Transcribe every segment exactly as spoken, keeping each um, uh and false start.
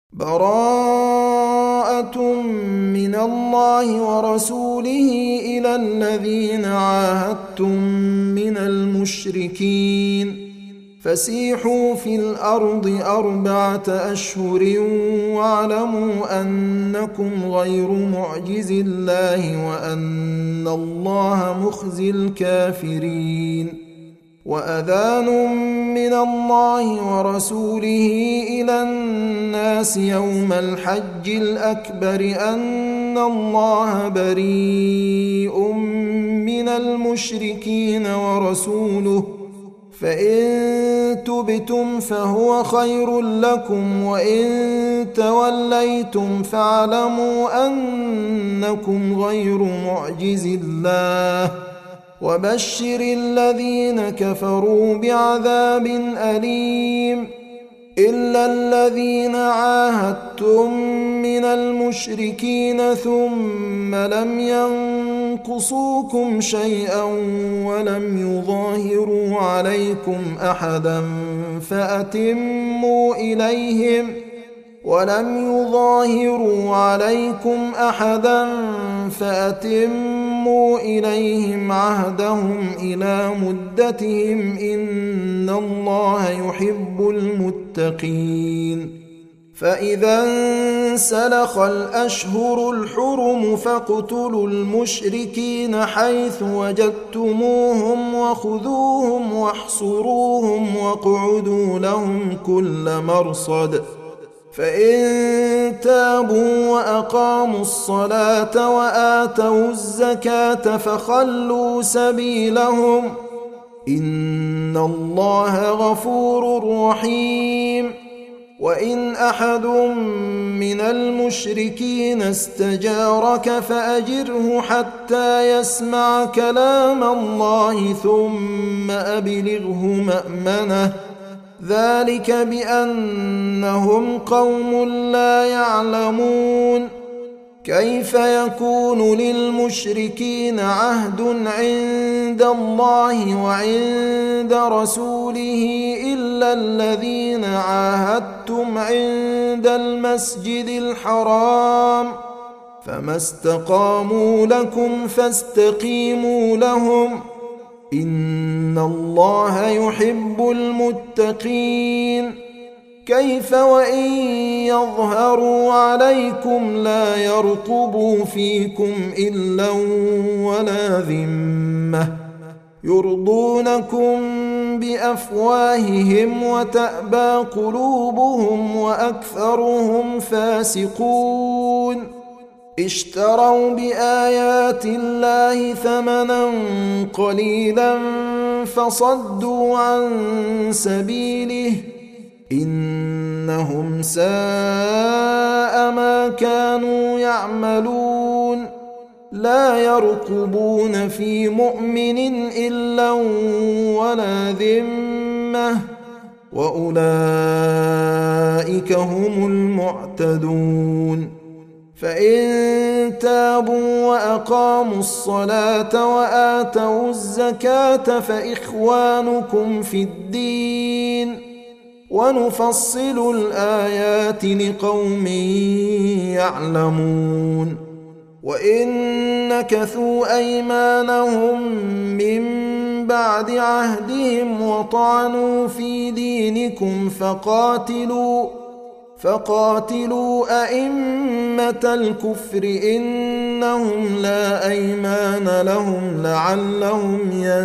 براءة من الله ورسوله إلى الذين عاهدتم من المشركين فسيحوا في الأرض أربعة أشهر واعلموا أنكم غير معجز الله وأن الله مخزي الكافرين. وأذان من الله ورسوله إلى الناس يوم الحج الأكبر أن الله بريء من المشركين ورسوله فإن تبتم فهو خير لكم وإن توليتم فاعلموا أنكم غير معجز الله وبشر الذين كفروا بعذاب أليم. إلا الذين عاهدتم من المشركين ثم لم ينقصوكم شيئا ولم يظاهروا عليكم أحدا فأتموا إليهم ولم يظاهروا عليكم أحدا فأتموا إليهم عهدهم إلى مدتهم إن الله يحب المتقين. فإذا انسلخ الأشهر الحرم فاقتلوا المشركين حيث وجدتموهم وخذوهم واحصروهم واقعدوا لهم كل مرصد فإن تابوا وأقاموا الصلاة وآتوا الزكاة فخلوا سبيلهم إن الله غفور رحيم. وإن أحد من المشركين استجارك فأجره حتى يسمع كلام الله ثم أبلغه مأمنه ذلك بأنهم قوم لا يعلمون. كيف يكون للمشركين عهد عند الله وعند رسوله إلا الذين عاهدتم عند المسجد الحرام فما استقاموا لكم فاستقيموا لهم إن الله يحب المتقين. كيف وإن يظهروا عليكم لا يرقبوا فيكم إلا ولا ذمة يرضونكم بأفواههم وتأبى قلوبهم وأكثرهم فاسقون. اشتروا بآيات الله ثمنا قليلا فصدوا عن سبيله إنهم ساء ما كانوا يعملون. لا يرقبون في مؤمن إلا ولا ذمة وأولئك هم المعتدون. فإن تابوا وأقاموا الصلاة وآتوا الزكاة فإخوانكم في الدين ونفصل الآيات لقوم يعلمون. وإن نكثوا أيمانهم من بعد عهدهم وطعنوا في دينكم فقاتلوا فقاتلوا أئمة الكفر إنهم لا أيمان لهم لعلهم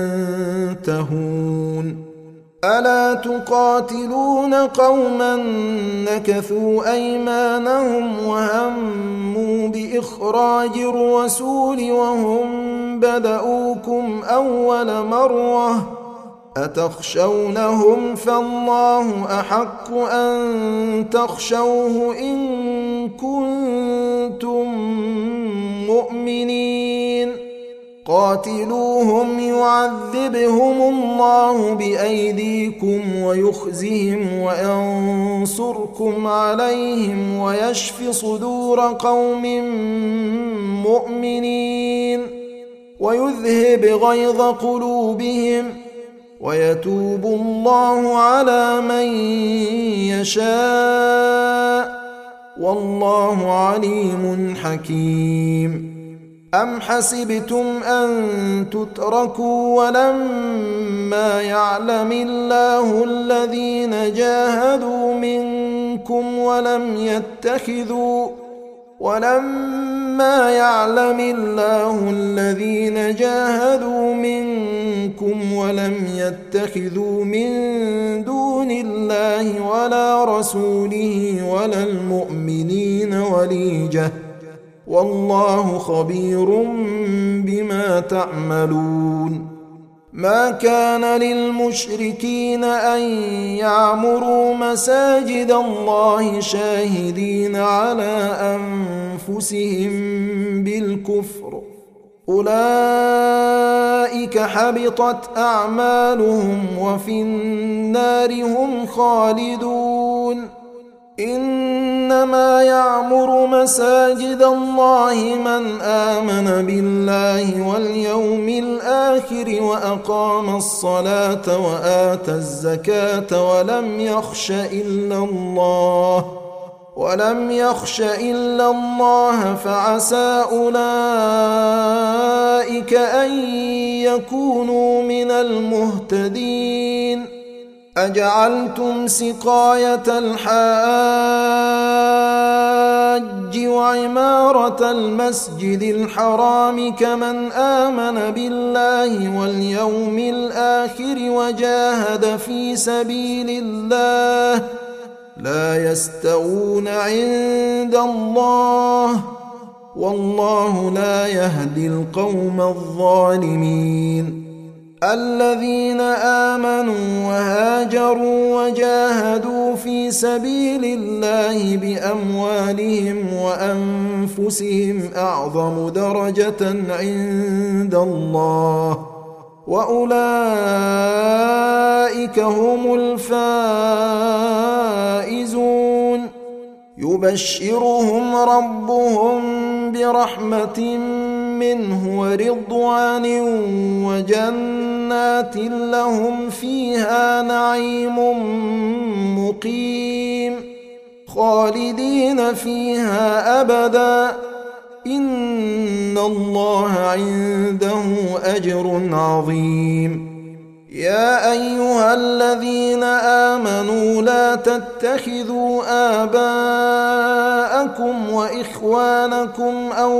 ينتهون. ألا تقاتلون قوما نكثوا أيمانهم وهموا بإخراج الرسول وهم بدؤوكم أول مرة أتخشونهم فالله أحق أن تخشوه إن كنتم مؤمنين. قاتلوهم يعذبهم الله بأيديكم ويخزهم وينصركم عليهم ويشف صدور قوم مؤمنين ويذهب غيظ قلوبهم ويتوب الله على من يشاء والله عليم حكيم. أم حسبتم أن تتركوا ولما يعلم الله الذين جاهدوا منكم ولم يتخذوا ولما يعلم الله الذين جاهدوا منكم ولم يتخذوا من دون الله ولا رسوله ولا المؤمنين وليجة والله خبير بما تعملون. ما كان للمشركين أن يعمروا مساجد الله شاهدين على أنفسهم بالكفر، أولئك حبطت أعمالهم وفي النار هم خالدون. إنما يعمر مساجد الله من آمن بالله واليوم الآخر وأقام الصلاة وآتى الزكاة ولم يخش إلا الله ولم يخش إلا الله فعسى أولئك أن يكونوا من المهتدين. أجعلتم سقاية الحاج وعمارة المسجد الحرام كمن آمن بالله واليوم الآخر وجاهد في سبيل الله لا يستوون عند الله والله لا يهدي القوم الظالمين. الذين آمنوا وهاجروا وجاهدوا في سبيل الله بأموالهم وأنفسهم أعظم درجة عند الله وأولئك هم الفائزون. يبشرهم ربهم برحمة منه ورضوان وجنات لهم فيها نعيم مقيم خالدين فيها أبدا إن الله عنده أجر عظيم. يا أيها الذين آمنوا لا تتخذوا آباءكم وإخوانكم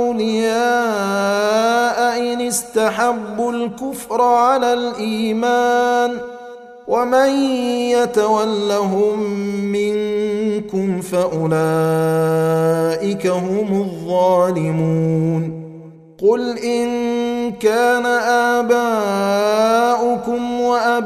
أولياء إن استحبوا الكفر على الإيمان ومن يتولهم منكم فأولئك هم الظالمون. قل إن كان آباؤكم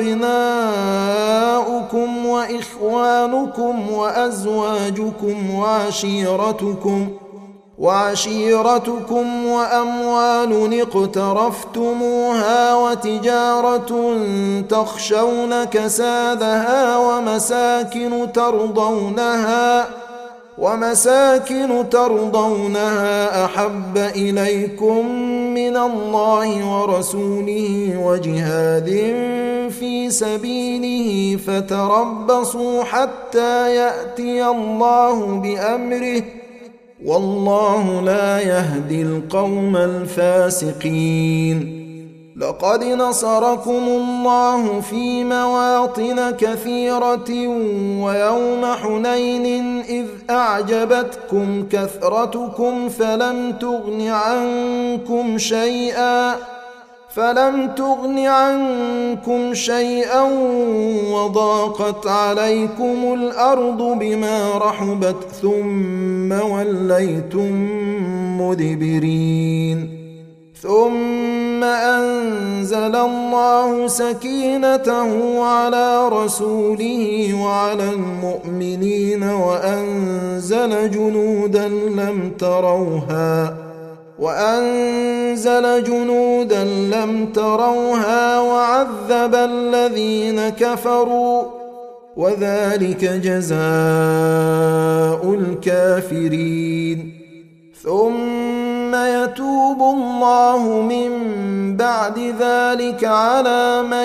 وأبناؤكم وإخوانكم وأزواجكم وعشيرتكم وعشيرتكم وأموال اقترفتموها وتجارة تخشون كسادها ومساكن ترضونها ومساكن ترضونها أحب إليكم من الله ورسوله وجهاد في سبيله فتربصوا حتى يأتي الله بأمره والله لا يهدي القوم الفاسقين. لقد نصركم الله في مواطن كثيرة ويوم حنين إذ أعجبتكم كثرتكم فلم تغن عنكم شيئا فلم تغن عنكم شيئا وضاقت عليكم الأرض بما رحبت ثم وليتم مدبرين. ثم أنزل الله سكينته على رسوله وعلى المؤمنين وأنزل جنودا لم تروها وأنزل جنودا لم تروها وعذب الذين كفروا وذلك جزاء الكافرين. ثم يتوب الله من بعد ذلك على من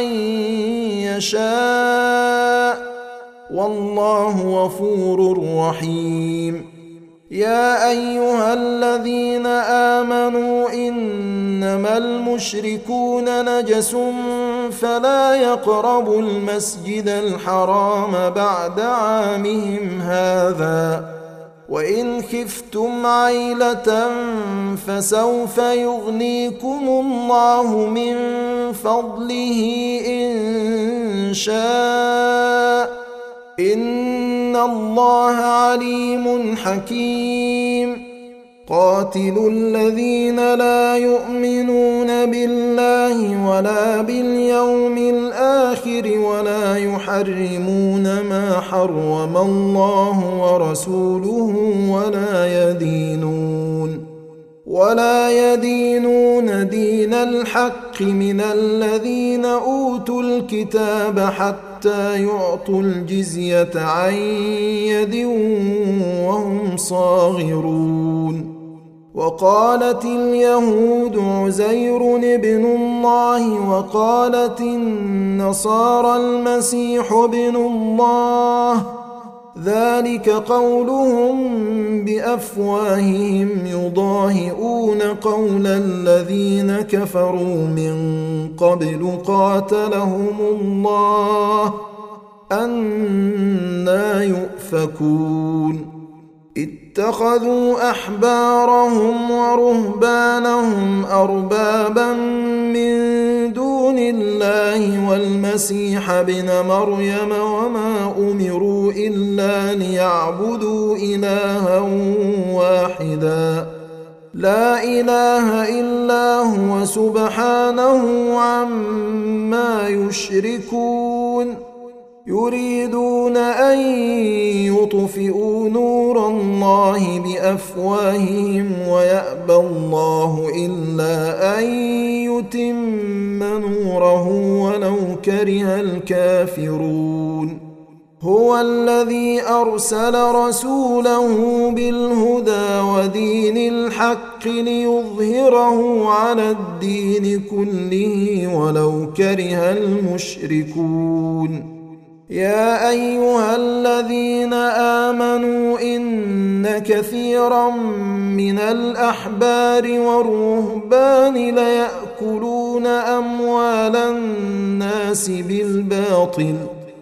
يشاء والله غفور رحيم. يا أيها الذين آمنوا إنما المشركون نجس فلا يقربوا المسجد الحرام بعد عامهم هذا وإن خفتم عيلة فسوف يغنيكم الله من فضله إن شاء إن الله عليم حكيم قاتلوا الذين لا يؤمنون بالله ولا باليوم الآخر ولا يحرمون ما حرم الله ورسوله ولا يدينون ولا يدينون دين الحق من الذين أوتوا الكتاب حتى يعطوا الجزية عن يد وهم صاغرون وقالت اليهود عزير ابن الله وقالت النصارى المسيح ابن الله ذلك قولهم بأفواههم يضاهئون قول الذين كفروا من قبل قاتلهم الله أنى يؤفكون اتخذوا أحبارهم ورهبانهم أربابا من دون الله والمسيح ابن مريم وما أمروا إلا ليعبدوا إلها واحدا لا إله إلا هو سبحانه عما يشركون يريدون أن يطفئوا نور الله بأفواههم ويأبى الله إلا أن يتم نوره ولو كره الكافرون هو الذي أرسل رسوله بالهدى ودين الحق ليظهره على الدين كله ولو كره المشركون يا أيها الذين آمنوا إن كثيرا من الأحبار والرهبان ليأكلون أموال الناس بالباطل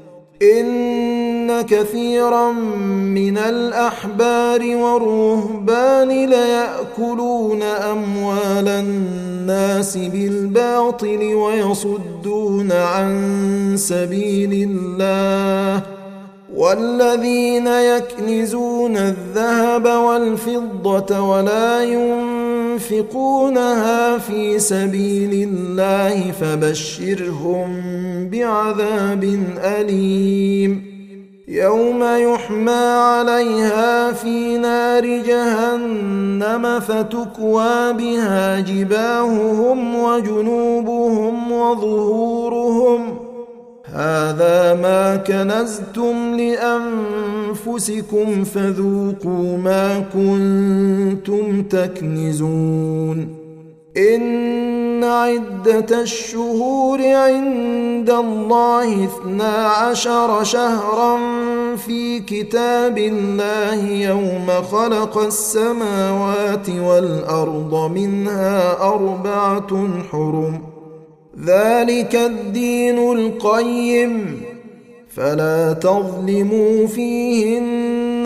إن كثيرا من الأحبار والرهبان ليأكلون أموال الناس بالباطل ويصدون عن سبيل الله والذين يكنزون الذهب والفضة ولا ينفقونها في سبيل الله فبشرهم بعذاب أليم يوم يحمى عليها في نار جهنم فتكوى بها جباههم وجنوبهم وظهورهم هذا ما كنزتم لأنفسكم فذوقوا ما كنتم تكنزون إن عدة الشهور عند الله اثنا عشر شهرا في كتاب الله يوم خلق السماوات والأرض منها أربعة حرم ذلك الدين القيم فلا تظلموا فيهن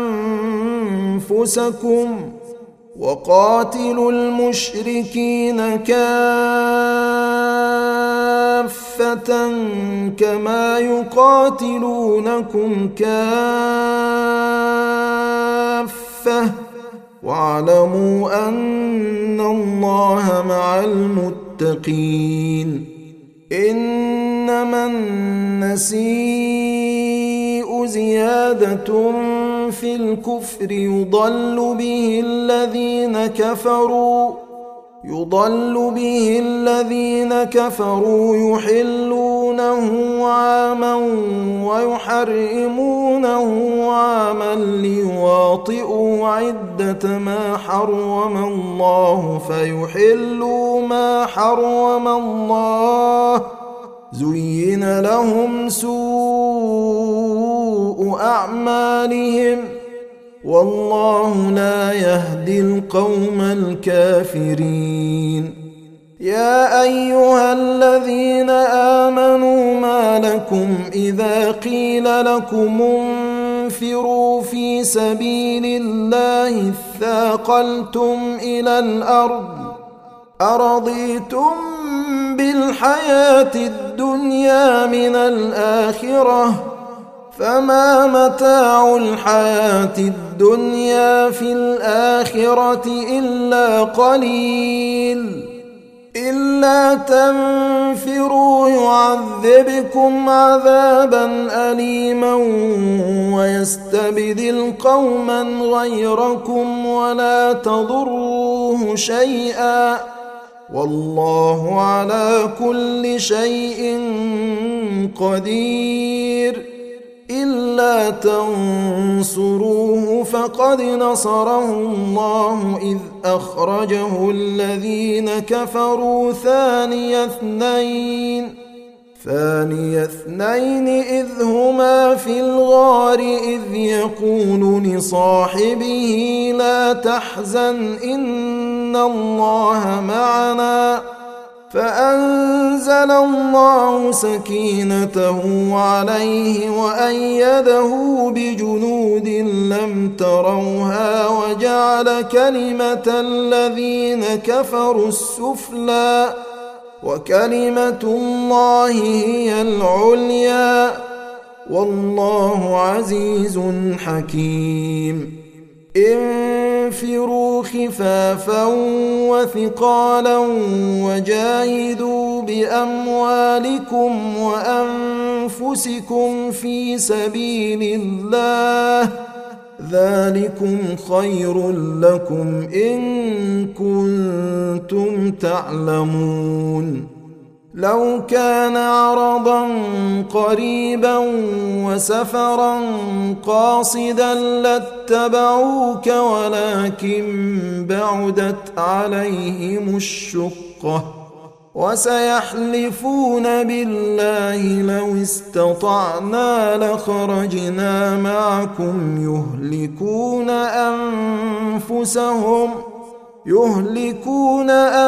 أنفسكم وقاتلوا المشركين كافة كما يقاتلونكم كافة واعلموا أن الله مع المتقين إنما النسيء زيادة في الكفر يضل به الذين كفروا يضل به الذين كفروا يحلونه عاما ويحرمونه عاما ليواطئوا عدة ما حرم الله فيحلوا ما حرم الله زين لهم سوء أعمالهم والله لا يهدي القوم الكافرين. يا أيها الذين آمنوا ما لكم إذا قيل لكم انفروا في سبيل الله اثاقلتم إلى الأرض أرضيتم بالحياة الدنيا من الآخرة فما متاع الحياة الدنيا في الآخرة إلا قليل إلا تنفروا يعذبكم عذابا أليما ويستبدل قوما غيركم ولا تضروه شيئا والله على كل شيء قدير. إلا تنصروه فقد نصره الله إذ أخرجه الذين كفروا ثاني اثنين ثاني اثنين إذ هما في الغار إذ يقول لصاحبه لا تحزن إن الله معنا فأنزل الله سكينته عليه وأيده بجنود لم تروها وجعل كلمة الذين كفروا السفلى وكلمة الله هي العليا والله عزيز حكيم. انفروا خفافا وثقالا وجاهدوا بأموالكم وأنفسكم في سبيل الله ذلكم خير لكم إن كنتم تعلمون. لو كان عرضا قريبا وسفرا قاصدا لاتبعوك ولكن بعدت عليهم الشقة وسيحلفون بالله لو استطعنا لخرجنا معكم يهلكون أنفسهم يهلكون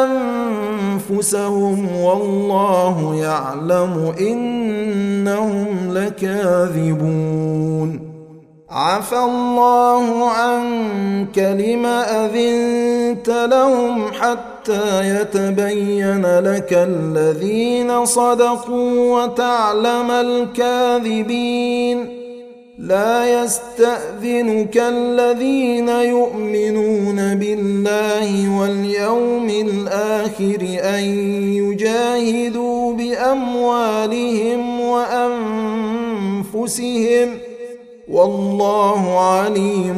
أنفسهم والله يعلم إنهم لكاذبون. عفى الله عنك لم أذنت لهم حتى يتبين لك الذين صدقوا وتعلم الكاذبين. لا يستأذنك الذين يؤمنون بالله واليوم الآخر أن يجاهدوا بأموالهم وأنفسهم والله عليم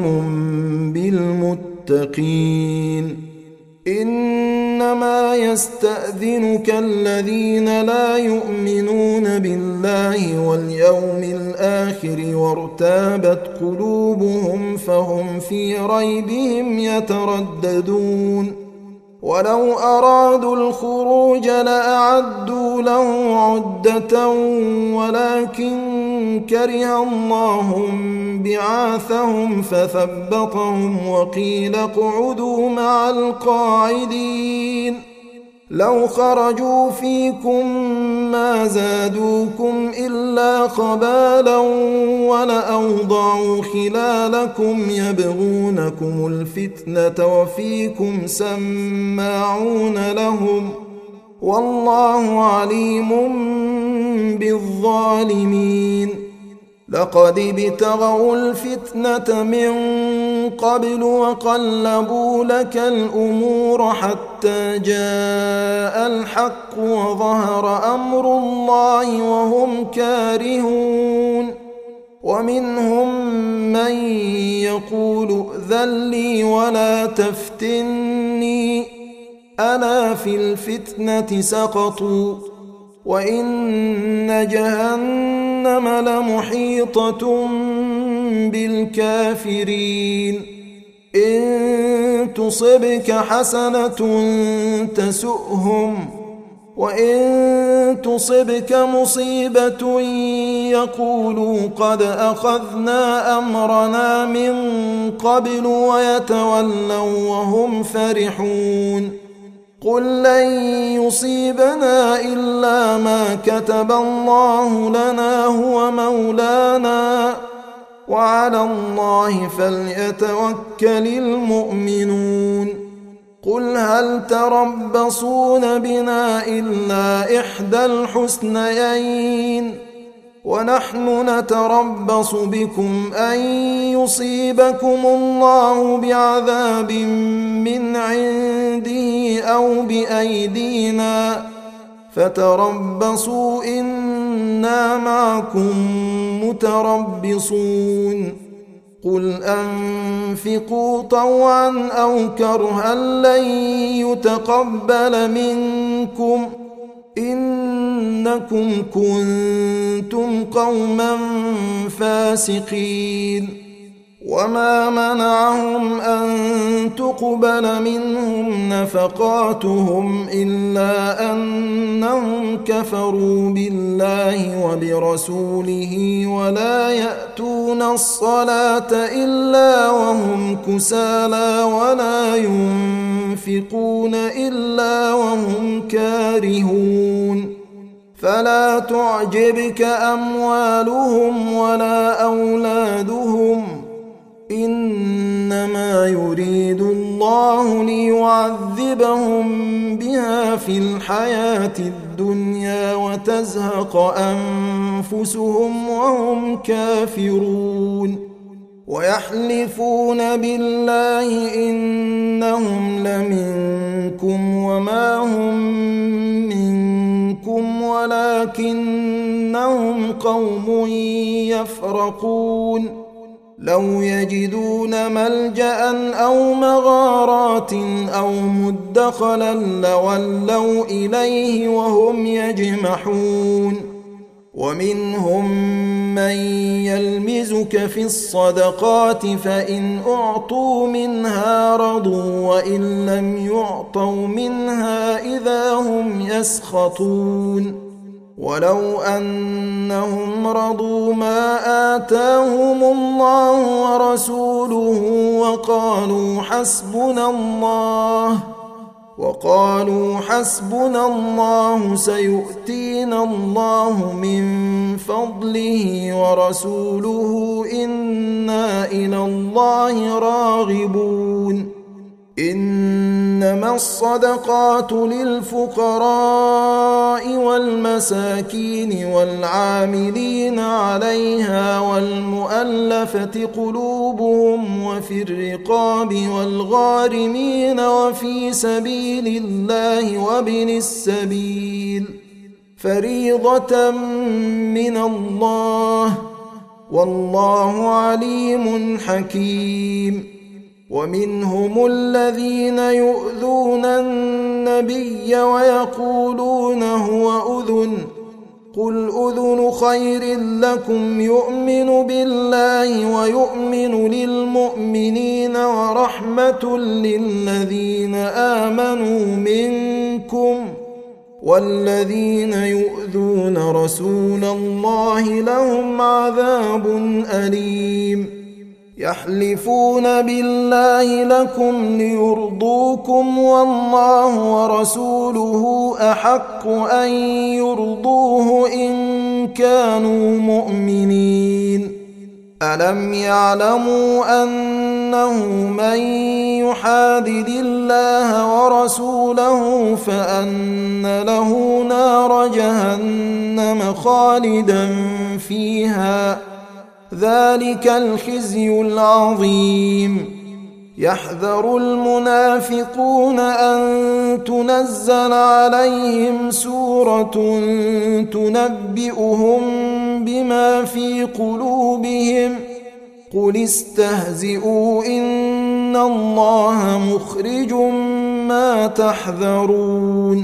بالمتقين. إنما يستأذنك الذين لا يؤمنون بالله واليوم الآخر وارتابت قلوبهم فهم في ريبهم يترددون. ولو أرادوا الخروج لأعدوا له عدة ولكن كره الله بعاثهم فثبطهم وقيل اقعدوا مع القاعدين. لو خرجوا فيكم ما زادوكم إلا خبالا ولأوضعوا خلالكم يبغونكم الفتنة وفيكم سماعون لهم والله عليم بالظالمين. لقد ابتغوا الفتنة من قبل وقلبوا لك الأمور حتى جاء الحق وظهر أمر الله وهم كارهون. ومنهم من يقول ائذن لي ولا تفتني ألا في الفتنة سقطوا وإن جهنم لمحيطة بالكافرين. إن تصبك حسنة تسؤهم وإن تصبك مصيبة يقولوا قد أخذنا أمرنا من قبل ويتولوا وهم فرحون قل لن يصيبنا إلا ما كتب الله لنا هو مولانا وعلى الله فليتوكل المؤمنون قل هل تربصون بنا إلا إحدى الحسنيين ونحن نتربص بكم أن يصيبكم الله بعذاب من عنده أو بأيدينا فتربصوا إنا معكم متربصون قل أنفقوا طوعا أو كرها لن يتقبل منكم إنكم كنتم قوما فاسقين وما منعهم أن تقبل منهم نفقاتهم إلا أنهم كفروا بالله وبرسوله ولا يأتون الصلاة إلا وهم كسالى ولا ينفقون إلا وهم كارهون فلا تعجبك أموالهم ولا أولادهم إنما يريد الله ليعذبهم بها في الحياة الدنيا وتزهق أنفسهم وهم كافرون ويحلفون بالله إنهم لمنكم وما هم منكم ولكنهم قوم يفرقون لو يجدون ملجأ أو مغارات أو مدخلا لولوا إليه وهم يجمحون ومنهم من يلمزك في الصدقات فإن أعطوا منها رضوا وإن لم يعطوا منها إذا هم يسخطون ولو أنهم رضوا ما آتاهم الله ورسوله وقالوا حسبنا الله وقالوا حسبنا الله سيؤتينا الله من فضله ورسوله إنا إلى الله راغبون إنما الصدقات للفقراء والمساكين والعاملين عليها والمؤلفة قلوبهم وفي الرقاب والغارمين وفي سبيل الله وابن السبيل فريضة من الله والله عليم حكيم ومنهم الذين يؤذون النبي ويقولون هو أذن قل أذن خير لكم يؤمن بالله ويؤمن للمؤمنين ورحمة للذين آمنوا منكم والذين يؤذون رسول الله لهم عذاب أليم يحلفون بالله لكم ليرضوكم والله ورسوله أحق أن يرضوه إن كانوا مؤمنين ألم يعلموا أنه من يحادد الله ورسوله فأن له نار جهنم خالدا فيها ذلك الخزي العظيم يحذر المنافقون أن تنزل عليهم سورة تنبئهم بما في قلوبهم قل استهزئوا إن الله مخرج ما تحذرون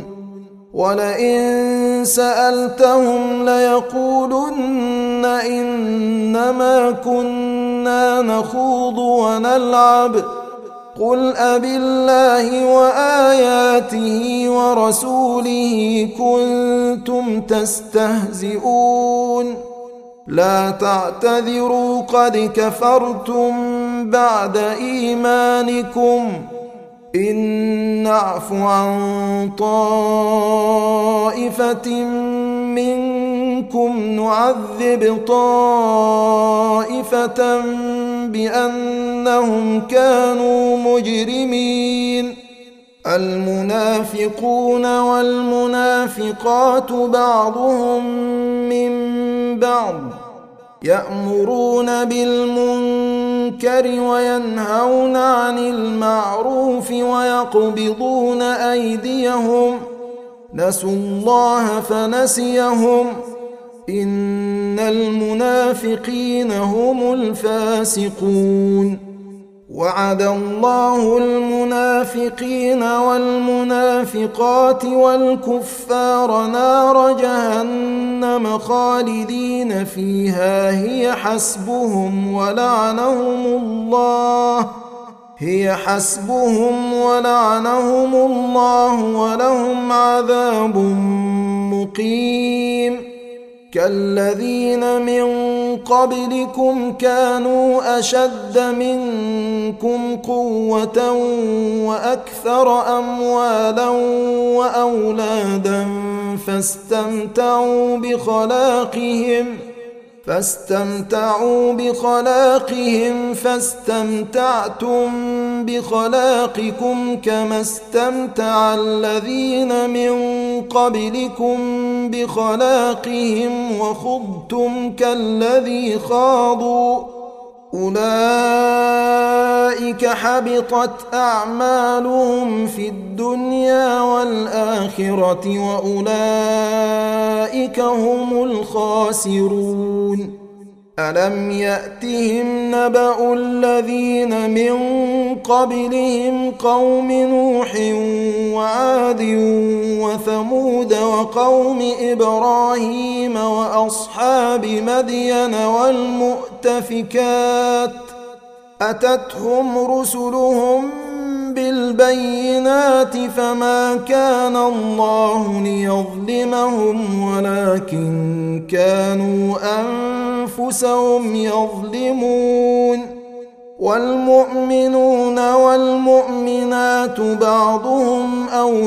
ولئن سألتهم ليقولن إنما كنا نخوض ونلعب قل أبالله وآياته ورسوله كنتم تستهزئون لا تعتذروا قد كفرتم بعد إيمانكم إن نعف عن طائفة منكم نعذب طائفة بأنهم كانوا مجرمين المنافقون والمنافقات بعضهم من بعض يأمرون بالمنكر وينهون عن المعروف ويقبضون أيديهم نسوا الله فنسيهم إن المنافقين هم الفاسقون وعد الله المنافقين والمنافقات والكفار نار جهنم خالدين فيها هي حسبهم ولعنهم الله هي حسبهم ولعنهم الله ولهم عذاب مقيم كالذين من قبلكم كانوا أشد منكم قوة وأكثر أموالا وأولادا فاستمتعوا بخلاقهم فاستمتعوا بخلاقهم فاستمتعتم بخلاقكم كما استمتع الذين من قبلكم بخلاقهم وخضتم كالذي خاضوا أولئك حبطت أعمالهم في الدنيا والآخرة وأولئك هم الخاسرون ألم يأتهم نبأ الذين من قبلهم قوم نوح وعاد وثمود وقوم إبراهيم وأصحاب مدين والمؤتفكات أتتهم رسلهم بالبينات فما كان الله ليظلمهم ولكن كانوا أنفسهم يظلمون والمؤمنون والمؤمنات بعضهم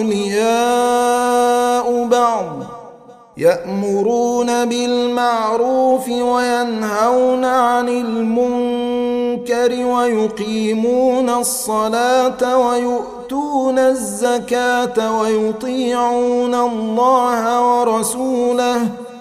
أولياء بعض يأمرون بالمعروف وينهون عن المنكر ويقيمون الصلاة ويؤتون الزكاة ويطيعون الله ورسوله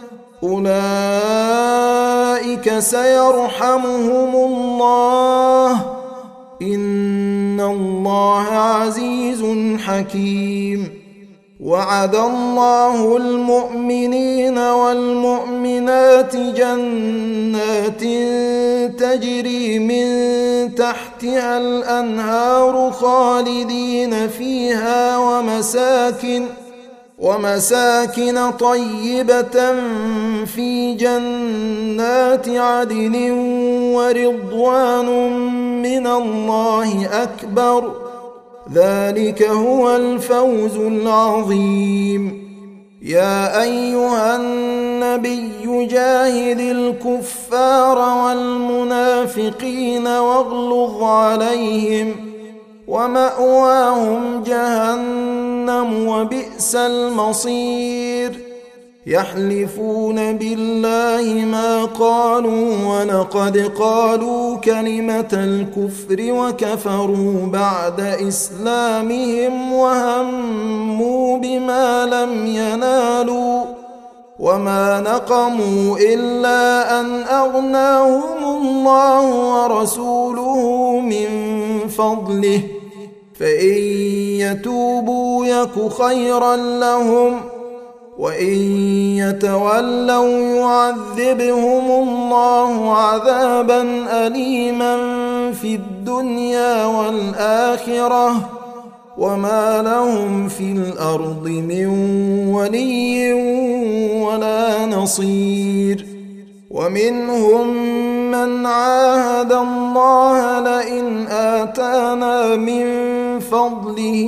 أولئك سيرحمهم الله إن الله عزيز حكيم وعد الله المؤمنين والمؤمنات جنات تجري من تحتها الأنهار خالدين فيها ومساكن ومساكن طيبة في جنات عدن ورضوان من الله أكبر ذلك هو الفوز العظيم يا أيها النبي جاهد الكفار والمنافقين واغلظ عليهم ومأواهم جهنم وبئس المصير يحلفون بالله ما قالوا ولقد قالوا كلمة الكفر وكفروا بعد إسلامهم وهموا بما لم ينالوا وما نقموا إلا أن أغناهم الله ورسوله من فضله فإن يتوبوا يك خيرا لهم وإن يتولوا يعذبهم الله عذابا أليما في الدنيا والآخرة وما لهم في الأرض من ولي ولا نصير ومنهم من عاهد الله لئن آتانا من فضله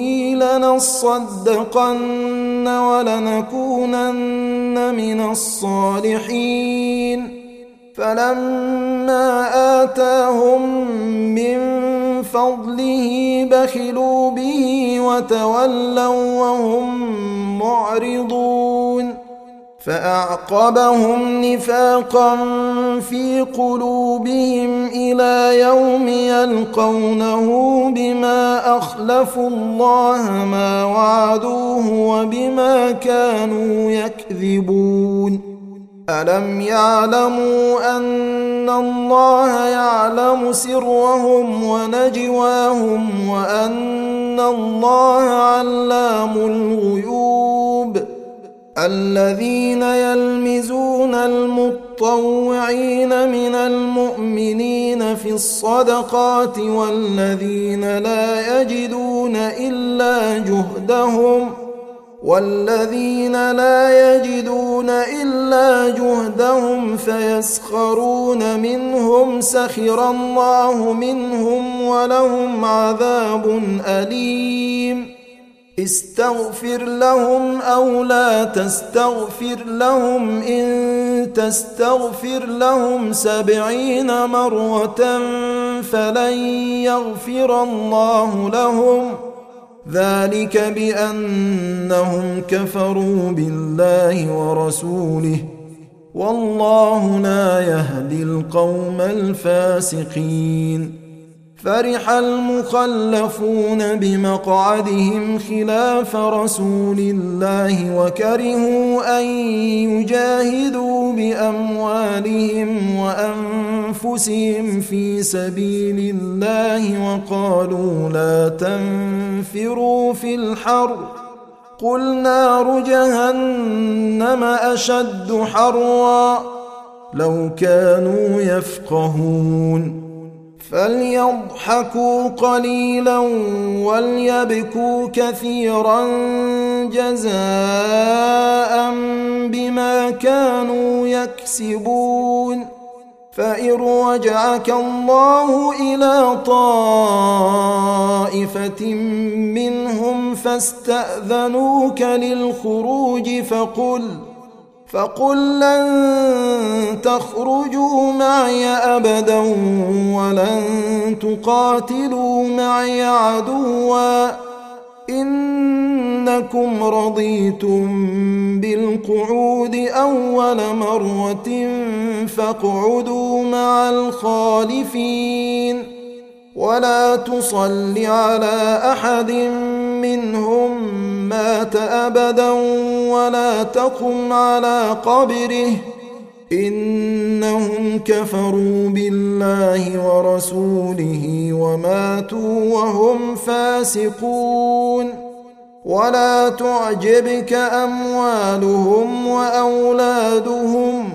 لنصدقن ولنكونن من الصالحين فلما آتاهم من فضله بخلوا به وتولوا وهم معرضون فأعقبهم نفاقا في قلوبهم إلى يوم يلقونه بما أخلفوا الله ما وعدوه وبما كانوا يكذبون ألم يعلموا أن الله يعلم سرهم ونجواهم وأن الله علام الغيوب الذين يلمزون المطوعين من المؤمنين في الصدقات والذين لا يجدون إلا جهدهم والذين لا يجدون إلا جهدهم فيسخرون منهم سخر الله منهم ولهم عذاب أليم استغفر لهم أو لا تستغفر لهم إن تستغفر لهم سبعين مرة فلن يغفر الله لهم ذلك بأنهم كفروا بالله ورسوله والله لا يهدي القوم الفاسقين فرح المخلفون بمقعدهم خلاف رسول الله وكرهوا أن يجاهدوا بأموالهم وأنفسهم في سبيل الله وقالوا لا تنفروا في الحر قل نار جهنم أشد حرا لو كانوا يفقهون فليضحكوا قليلا وليبكوا كثيرا جزاء بما كانوا يكسبون فإن رجعك الله إلى طائفة منهم فاستأذنوك للخروج فقل فقل لن تخرجوا معي أبدا ولن تقاتلوا معي عدوا إنكم رضيتم بالقعود أول مرة فاقعدوا مع الخالفين ولا تصل على أحد منهم مات أبدا ولا تقم على قبره إنهم كفروا بالله ورسوله وماتوا وهم فاسقون ولا تعجبك أموالهم وأولادهم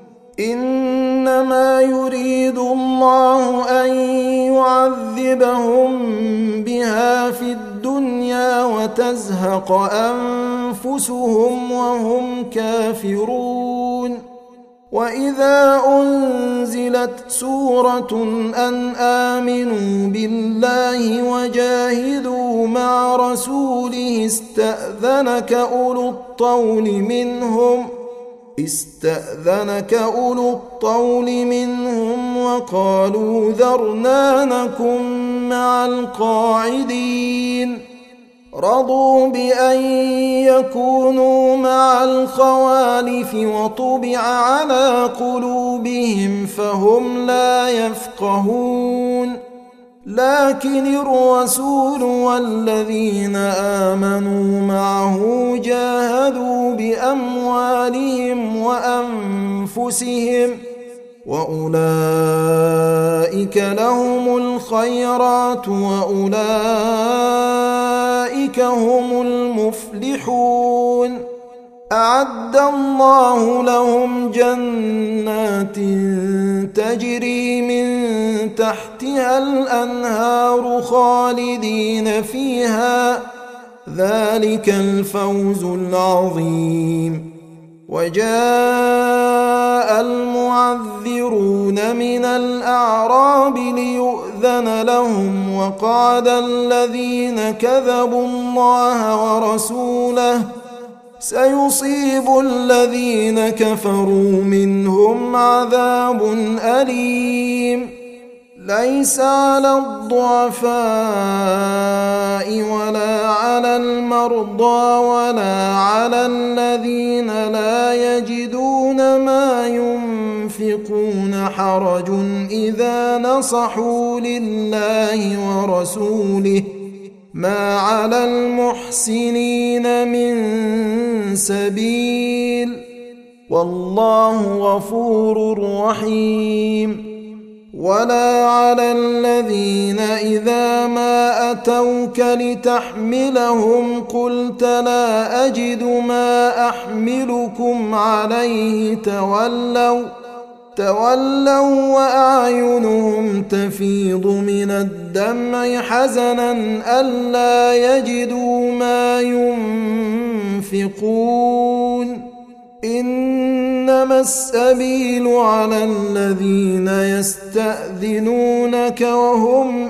إنما يريد الله أن يعذبهم بها في الدنيا وتزهق أنفسهم وهم كافرون وإذا أنزلت سورة أن آمنوا بالله وجاهدوا مع رسوله استأذنك أولو الطول منهم استأذنك أولو الطول منهم وقالوا ذرنا نكن مع القاعدين رضوا بأن يكونوا مع الخوالف وطبع على قلوبهم فهم لا يفقهون لكن الرسول والذين آمنوا معه جاهدوا بأموالهم وأنفسهم وأولئك لهم الخيرات وأولئك هم المفلحون أعد الله لهم جنات تجري من تحتها الأنهار خالدين فيها ذلك الفوز العظيم وجاء المعذرون من الأعراب ليؤذن لهم وقعد الذين كذبوا الله ورسوله سيصيب الذين كفروا منهم عذاب أليم ليس على الضعفاء ولا على المرضى ولا على الذين لا يجدون ما ينفقون حرج إذا نصحوا لله ورسوله ما على المحسنين من سبيل والله غفور رحيم ولا على الذين إذا ما أتوك لتحملهم قلت لا أجد ما أحملكم عليه تولوا تولوا وأعينهم تفيض من الدمع حزنا ألا يجدوا ما ينفقون إنما السبيل على الذين يستأذنونك وهم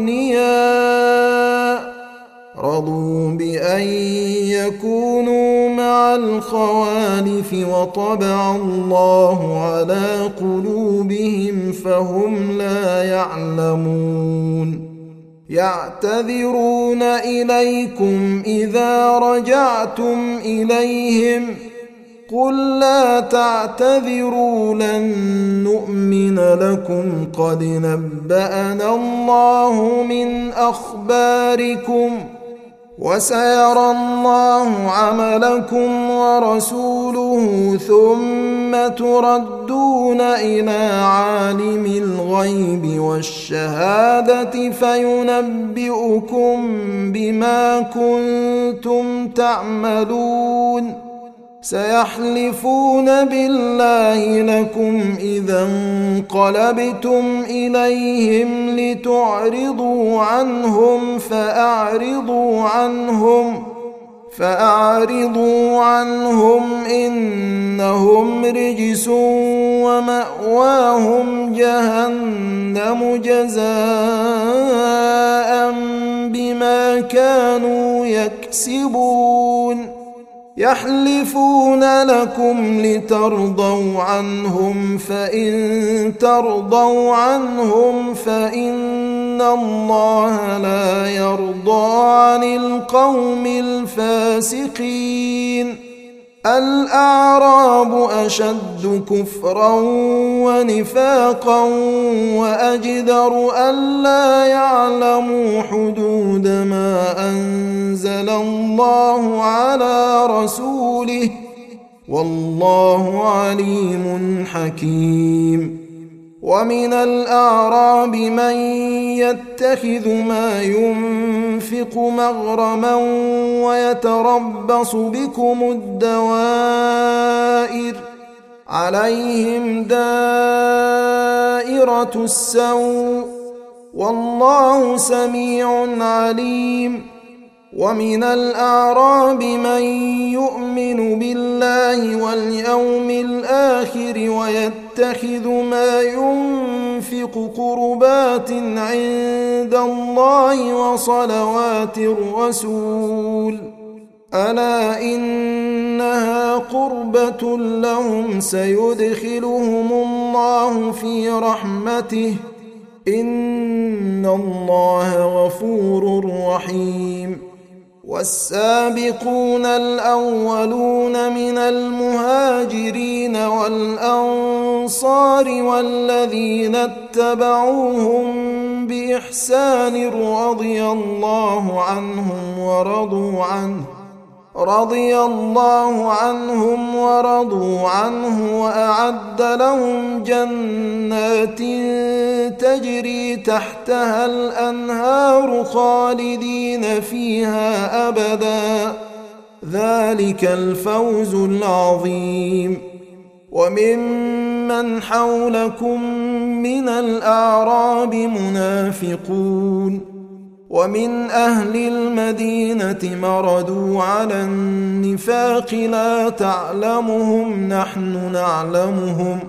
أغنياء رضوا بأن يكونوا مع الخوالف وطبع الله على قلوبهم فهم لا يعلمون يعتذرون إليكم إذا رجعتم إليهم قل لا تعتذروا لن نؤمن لكم قد نبأنا الله من أخباركم وسيرى الله عملكم ورسوله ثم تردون إلى عالم الغيب والشهادة فينبئكم بما كنتم تعملون سيحلفون بالله لكم إذا انقلبتم إليهم لتعرضوا عنهم فأعرضوا عنهم فأعرضوا عنهم إنهم رجس ومأواهم جهنم جزاء بما كانوا يكسبون يحلفون لكم لترضوا عنهم فإن ترضوا عنهم فإن الله لا يرضى عن القوم الفاسقين الأعراب أشد كفرا ونفاقا وأجدر ألا يعلموا حدود ما أنزل الله على رسوله والله عليم حكيم ومن الأعراب من يتخذ ما ينفق مغرما ويتربص بكم الدوائر عليهم دائرة السوء والله سميع عليم ومن الأعراب من يؤمن بالله واليوم الآخر ويتخذ ما ينفق قربات عند الله وصلوات الرسول ألا إنها قربة لهم سيدخلهم الله في رحمته إن الله غفور رحيم والسابقون الأولون من المهاجرين والأنصار والذين اتبعوهم بإحسان رضي الله عنهم ورضوا عنه رضي الله عنهم ورضوا عنه وأعد لهم جنات تجري تحتها الأنهار خالدين فيها أبدا ذلك الفوز العظيم وممن حولكم من الأعراب منافقون ومن أهل المدينة مردوا على النفاق لا تعلمهم نحن نعلمهم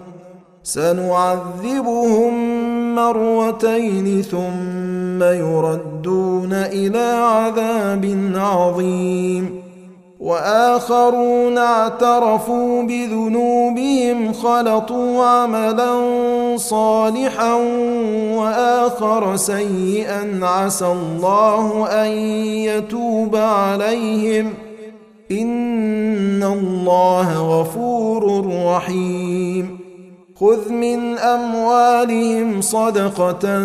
سنعذبهم مرتين ثم يردون إلى عذاب عظيم وآخرون اعترفوا بذنوبهم خلطوا عملا صالحا وآخر سيئا عسى الله أن يتوب عليهم إن الله غفور رحيم خذ من أموالهم صدقة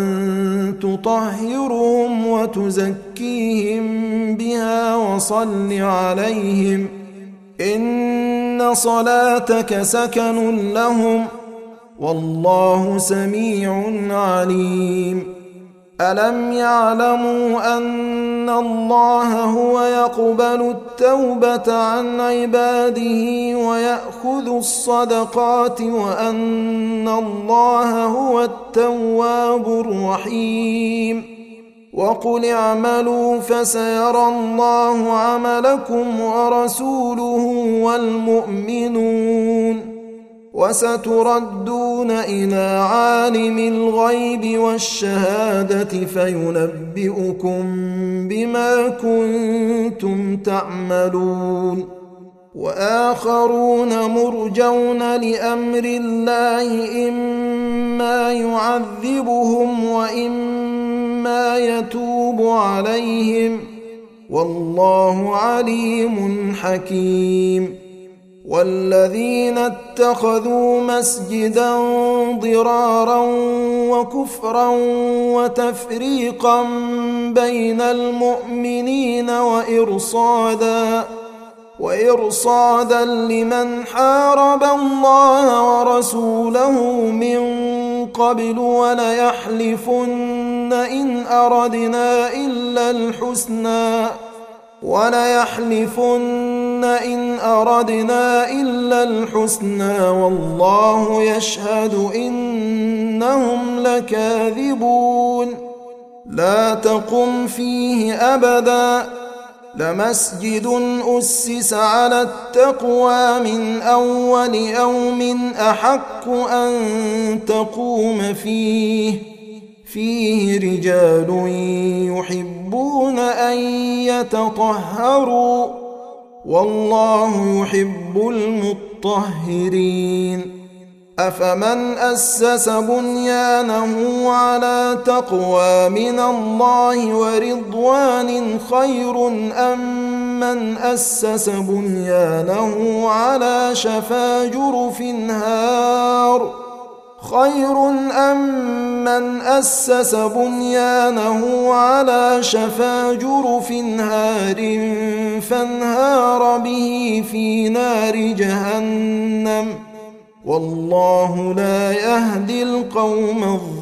تطهرهم وتزكيهم بها وصل عليهم إن صلاتك سكن لهم والله سميع عليم ألم يعلموا أن الله هو يقبل التوبة عن عباده ويأخذ الصدقات وأن الله هو التواب الرحيم وقل اعملوا فسيرى الله عملكم ورسوله والمؤمنون وستردون إلى عالم الغيب والشهادة فينبئكم بما كنتم تعملون وآخرون مرجون لأمر الله إما يعذبهم وإما يتوب عليهم والله عليم حكيم والذين اتخذوا مسجدا ضرارا وكفرا وتفريقا بين المؤمنين وإرصادا وإرصادا لمن حارب الله ورسوله من قبل وليحلفن إن أردنا إلا الحسنى وليحلفن إن أردنا إلا الحسنى والله يشهد إنهم لكاذبون لا تقم فيه أبدا لمسجد أسس على التقوى من أول يوم أحق أن تقوم فيه فيه رجال يحبون أن يتطهروا والله يحب المطهرين أفمن أسس بنيانه على تقوى من الله ورضوان خير أم من أسس بنيانه على شفا جرف هار خير أم من أسس بنيانه على شفا جرف هار فانهار به في نار جهنم والله لا يهدي القوم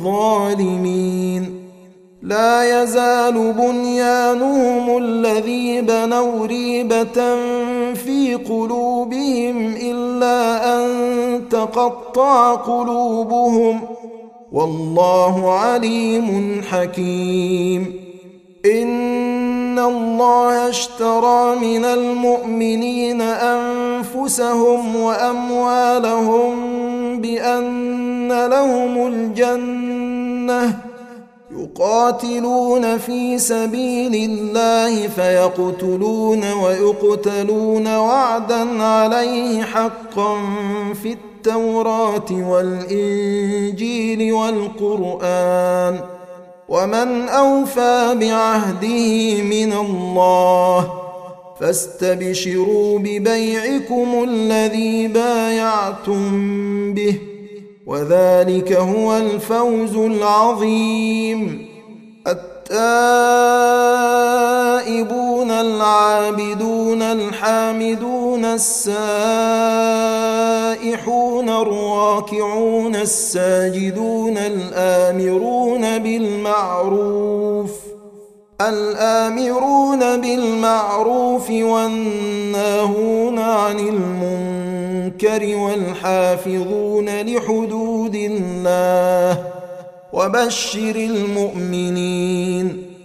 الظالمين لا يزال بنيانهم الذي بنوا ريبة في قلوبهم إلا أن تقطع قلوبهم والله عليم حكيم إن الله اشترى من المؤمنين أنفسهم وأموالهم بأن لهم الجنة يقاتلون في سبيل الله فيقتلون ويقتلون وعدا عليه حقا في التوراة والإنجيل والقرآن ومن أوفى بعهده من الله فاستبشروا ببيعكم الذي بايعتم به وذلك هو الفوز العظيم التائبون العابدون الحامدون السائحون الراكعون الساجدون الآمرون بالمعروف الآمرون بالمعروف والناهون عن المنكر والحافظون لحدود الله وبشر المؤمنين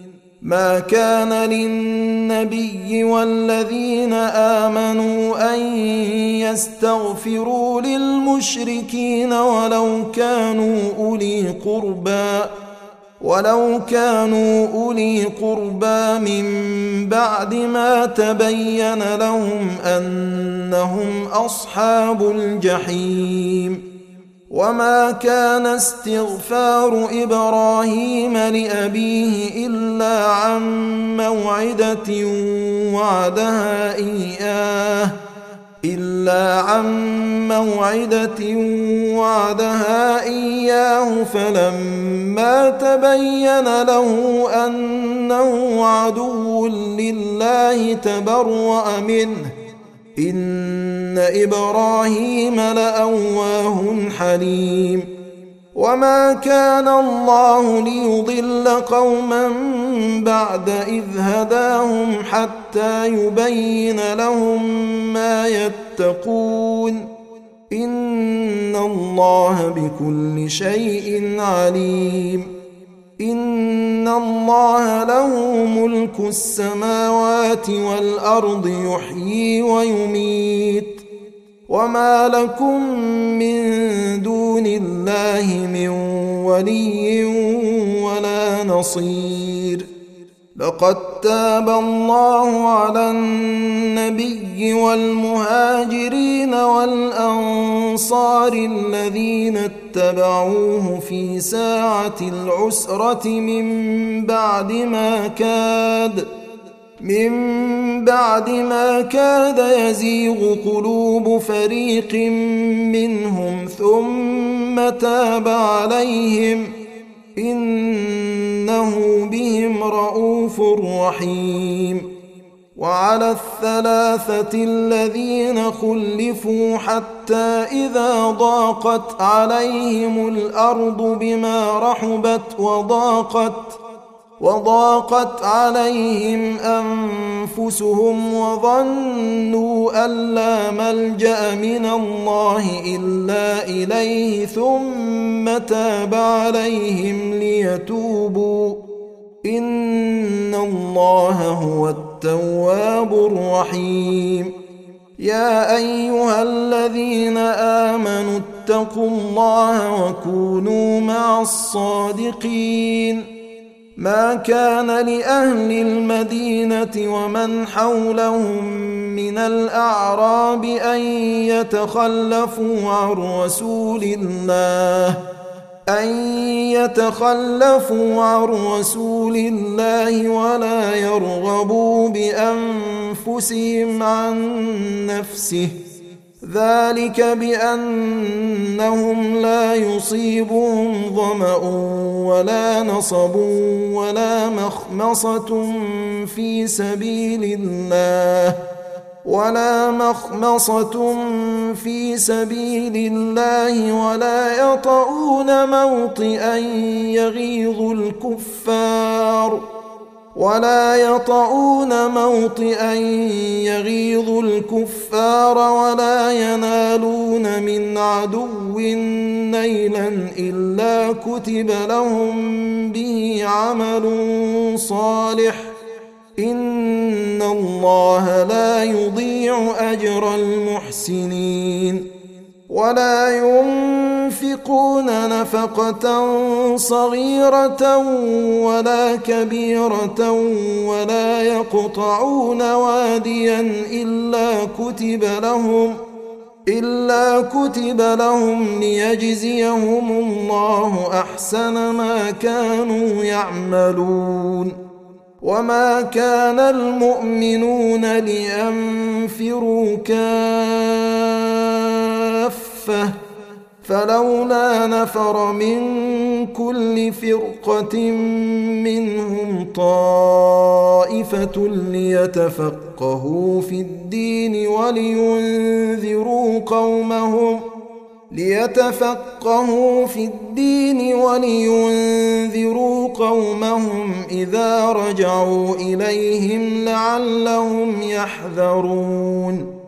ما كان للنبي والذين آمنوا أن يستغفروا للمشركين ولو كانوا أولي قربى ولو كانوا أولي قربى من بعد ما تبين لهم أنهم أصحاب الجحيم. وما كان استغفار إبراهيم لأبيه إلا عن موعدة وعدها إياه إلا عن موعدة وعدها إياه فلما تبين له أنه عدو لله تبرأ منه إن إبراهيم لأواه حليم. وما كان الله ليضل قوما بعد إذ هداهم حتى يبين لهم ما يتقون إن الله بكل شيء عليم. إن الله له ملك السماوات والأرض يحيي ويميت وما لكم من دون الله من ولي ولا نصير. لقد تاب الله على النبي والمهاجرين والأنصار الذين اتبعوه في ساعة العسرة من بعد ما كاد من بعد ما كاد يزيغ قلوب فريق منهم ثم تاب عليهم إنه بهم رءوف رحيم. وعلى الثلاثة الذين خلفوا حتى إذا ضاقت عليهم الأرض بما رحبت وضاقت وضاقت عليهم أنفسهم وظنوا أن لا ملجأ من الله إلا إليه ثم تاب عليهم ليتوبوا إن الله هو التواب الرحيم. يا أيها الذين آمنوا اتقوا الله وكونوا مع الصادقين. ما كان لأهل المدينة ومن حولهم من الأعراب أن يتخلفوا عن رسول الله أن يتخلفوا عن رسول الله ولا يرغبوا بأنفسهم عن نفسه ذلك بأنهم لا يصيبهم ظمأ ولا نصب ولا مخمصة في سبيل الله ولا مخمصة في سبيل الله ولا يطؤون موطئا يغيظ الكفار ولا يطؤون موطئا يغيظ الكفار ولا ينالون من عدو نيلا إلا كتب لهم به عمل صالح إن الله لا يضيع أجر المحسنين. ولا ينفقون نفقة صغيرة ولا كبيرة ولا يقطعون واديا إلا كتب لهم إلا كتب لهم ليجزيهم الله أحسن ما كانوا يعملون. وما كان المؤمنون لينفروا كافة فلولا نفر من كل فرقة منهم طائفة ليتفقهوا في الدين ولينذروا قومهم ليتفقهوا في الدين ولينذروا قومهم إذا رجعوا إليهم لعلهم يحذرون.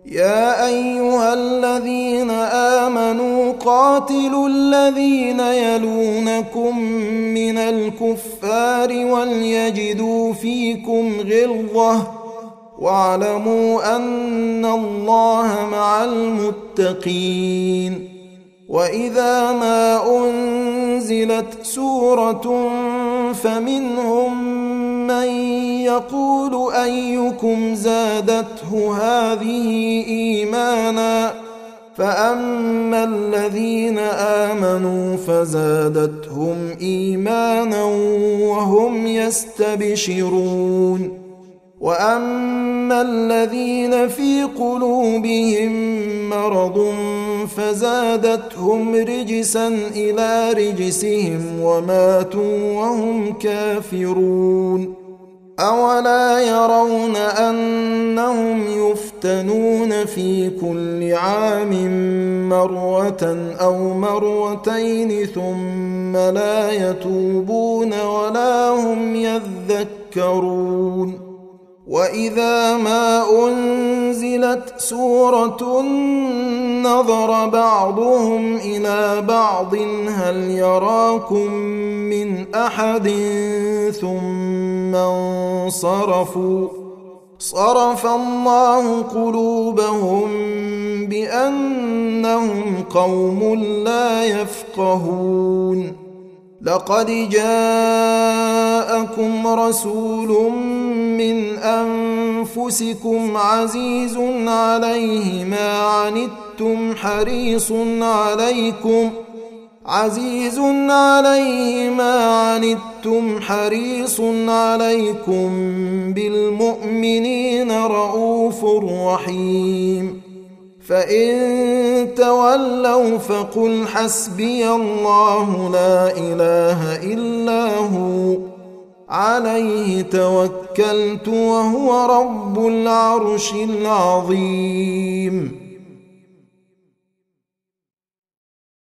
يا أيها الذين آمنوا قاتلوا الذين يلونكم من الكفار وليجدوا فيكم غلظة واعلموا أن الله مع المتقين. وإذا ما أنزلت سورة فمنهم من يقول أيكم زادته هذه إيمانا فأما الذين آمنوا فزادتهم إيمانا وهم يستبشرون وأما الذين في قلوبهم مرض فزادتهم رجسا إلى رجسهم وماتوا وهم كافرون. أولا يرون أنهم يفتنون في كل عام مرة أو مرتين ثم لا يتوبون ولا هم يذكرون. وإذا ما أنزلت سورة نظر بعضهم إلى بعض هل يراكم من أحد ثم انصرفوا صرف الله قلوبهم بأنهم قوم لا يفقهون. لقد جاءكم رسول من أنفسكم عزيز عليه ما عنتم حريص عليكم عزيز عليه ما عنتم حريص عليكم بالمؤمنين رؤوف رحيم. فإن تولوا فقل حسبي الله لا إله إلا هو عليه توكلت وهو رب العرش العظيم.